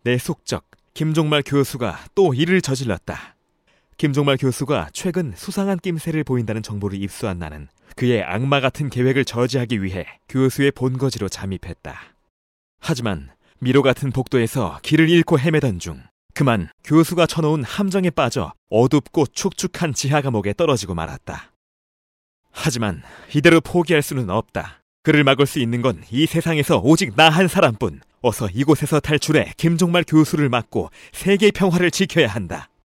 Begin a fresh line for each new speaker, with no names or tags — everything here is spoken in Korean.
내 속적 김종말 교수가 또 일을 저질렀다. 김종말 교수가 최근 수상한 낌새를 보인다는 정보를 입수한 나는 그의 악마 같은 계획을 저지하기 위해 교수의 본거지로 잠입했다. 하지만 미로 같은 복도에서 길을 잃고 헤매던 중 그만 교수가 쳐놓은 함정에 빠져 어둡고 축축한 지하 감옥에 떨어지고 말았다. 하지만 이대로 포기할 수는 없다. 그를 막을 수 있는 건 이 세상에서 오직 나 한 사람뿐. 어서 이곳에서 탈출해 김종말 교수를 막고 세계 평화를 지켜야 한다.